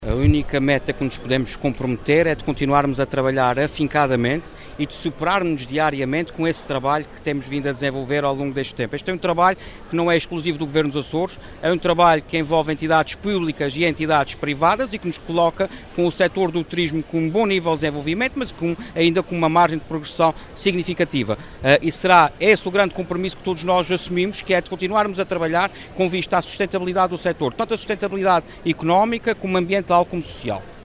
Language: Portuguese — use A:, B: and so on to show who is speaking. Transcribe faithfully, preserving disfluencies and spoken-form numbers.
A: A única meta que nos podemos comprometer é de continuarmos a trabalhar afincadamente e de superarmos diariamente com esse trabalho que temos vindo a desenvolver ao longo deste tempo. Este é um trabalho que não é exclusivo do Governo dos Açores, é um trabalho que envolve entidades públicas e entidades privadas e que nos coloca com o setor do turismo com um bom nível de desenvolvimento, mas com, ainda com uma margem de progressão significativa. Uh, e será esse o grande compromisso que todos nós assumimos, que é de continuarmos a trabalhar com vista à sustentabilidade do setor, tanto a sustentabilidade económica como ambiental como social.